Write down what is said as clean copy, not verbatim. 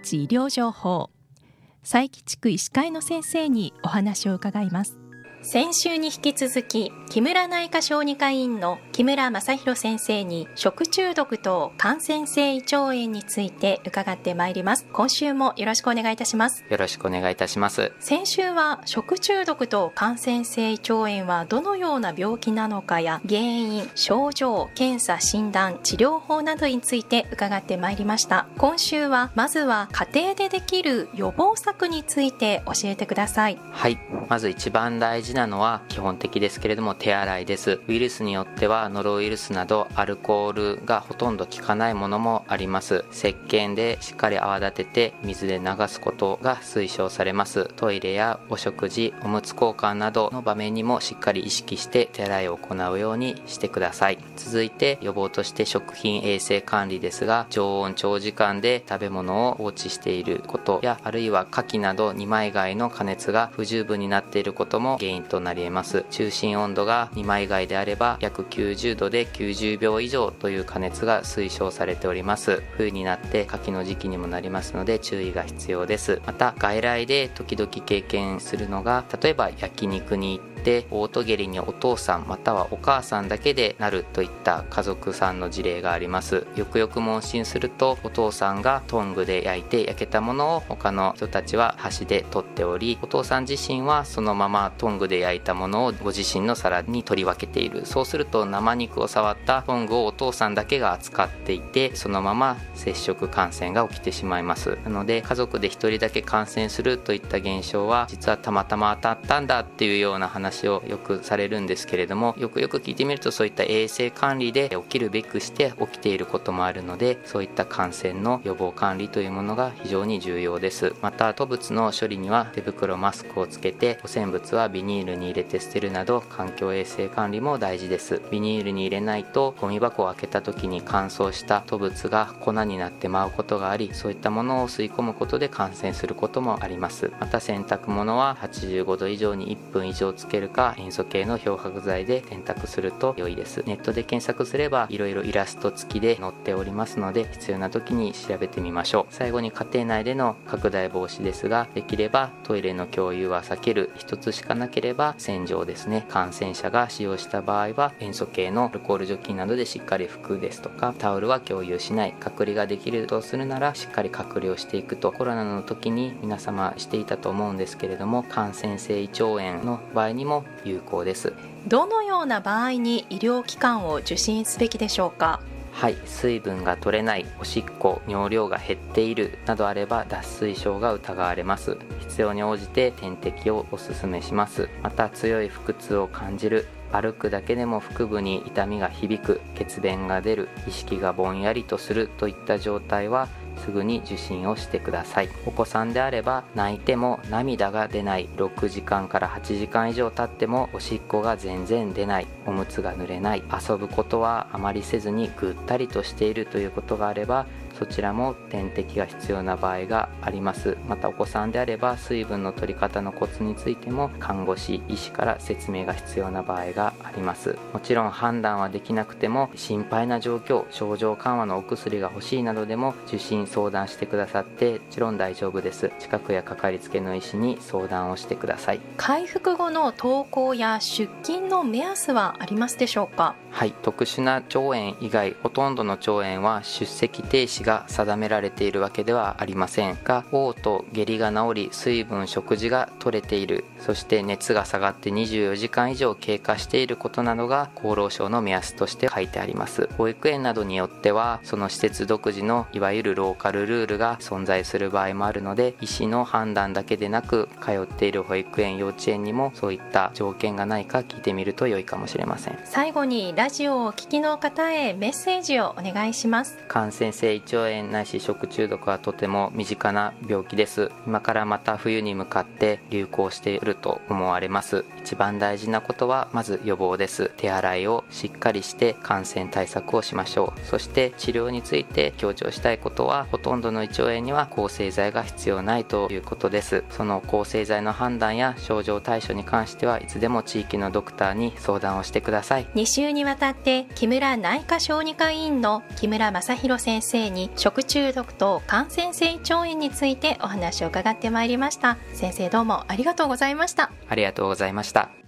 日医療情報、佐伯地区医師会の先生にお話を伺います。先週に引き続き、木村内科小児科医院の木村正弘先生に食中毒と感染性胃腸炎について伺ってまいります。今週もよろしくお願いいたします。 よろしくお願いいたします。 先週は食中毒と感染性胃腸炎はどのような病気なのかや、原因、症状、検査、診断、治療法などについて伺ってまいりました。今週はまずは家庭でできる予防策について教えてください。 はい、まず一番大事なのは基本的ですけれども手洗いです。ウイルスによってはノロウイルスなどアルコールがほとんど効かないものもあります。石鹸でしっかり泡立てて水で流すことが推奨されます。トイレやお食事、おむつ交換などの場面にもしっかり意識して手洗いを行うようにしてください。続いて予防として食品衛生管理ですが、常温長時間で食べ物を放置していることや、あるいは牡蠣など二枚貝の加熱が不十分になっていることも原因となります。中心温度が二枚貝であれば約90度で90秒以上という加熱が推奨されております。冬になって牡蠣の時期にもなりますので注意が必要です。また外来で時々経験するのが、例えば焼肉に行ってオート下痢にお父さんまたはお母さんだけでなるといった家族さんの事例があります。よくよく問診すると、お父さんがトングで焼いて焼けたものを他の人たちは箸で取っており、お父さん自身はそのままトングで焼いたものをご自身の皿に取り分けている。そうすると生肉を触ったトングをお父さんだけが扱っていて、そのまま接触感染が起きてしまいます。なので家族で一人だけ感染するといった現象は、実はたまたま当たったんだっていうような話をよくされるんですけれども、よくよく聞いてみるとそういった衛生管理で起きるべくして起きていることもあるので、そういった感染の予防管理というものが非常に重要です。また吐物の処理には手袋、マスクをつけて、汚染物はビニールに入れて捨てるなど環境衛生管理も大事です。ビニールに入れないとゴミ箱を開けた時に乾燥した吐物が粉になって舞うことがあり、そういったものを吸い込むことで感染することもあります。また洗濯物は85度以上に1分以上つけるか、塩素系の漂白剤で洗濯すると良いです。ネットで検索すればいろいろイラスト付きで載っておりますので、必要な時に調べてみましょう。最後に家庭内での拡大防止ですが、できればトイレの共有は避ける。一つしかなければ洗浄ですね。感染者が使用した場合は塩素系のアルコール除菌などでしっかり拭くですとか、タオルは共有しない。隔離ができるとするならしっかり隔離をしていくと。コロナの時に皆様していたと思うんですけれども、感染性胃腸炎の場合にも有効です。 どのような場合に医療機関を受診すべきでしょうか？ はい、水分が取れない、おしっこ、尿量が減っているなどあれば脱水症が疑われます。必要に応じて点滴をお勧めします。また強い腹痛を感じる、歩くだけでも腹部に痛みが響く、血便が出る、意識がぼんやりとするといった状態はすぐに受診をしてください。お子さんであれば泣いても涙が出ない、6時間から8時間以上経ってもおしっこが全然出ない、おむつが濡れない、遊ぶことはあまりせずにぐったりとしているということがあれば、そちらも点滴が必要な場合があります。またお子さんであれば水分の取り方のコツについても看護師、医師から説明が必要な場合があります。もちろん判断はできなくても、心配な状況、症状緩和のお薬が欲しいなどでも受診相談してくださってもちろん大丈夫です。近くやかかりつけの医師に相談をしてください。 回復後の登校や出勤の目安はありますでしょうか？ はい、特殊な腸炎以外ほとんどの腸炎は出席停止が定められているわけではありませんが、嘔吐、下痢が治り、水分、食事が取れている、そして熱が下がって24時間以上経過していることなどが厚労省の目安として書いてあります。保育園などによってはその施設独自のいわゆるローカルルールが存在する場合もあるので、医師の判断だけでなく通っている保育園、幼稚園にもそういった条件がないか聞いてみると良いかもしれません。 最後にラジオをお聞きの方へメッセージをお願いします。 感染性胃腸炎ないし食中毒はとても身近な病気です。今からまた冬に向かって流行していると思われます。一番大事なことはまず予防です。手洗いをしっかりして感染対策をしましょう。そして治療について強調したいことは、ほとんどの胃腸炎には抗生剤が必要ないということです。その抗生剤の判断や症状対処に関してはいつでも地域のドクターに相談をしてください。 2週にわわたって木村内科小児科医院の木村正弘先生に食中毒と感染性胃腸炎についてお話を伺ってまいりました。先生どうもありがとうございました。 ありがとうございました。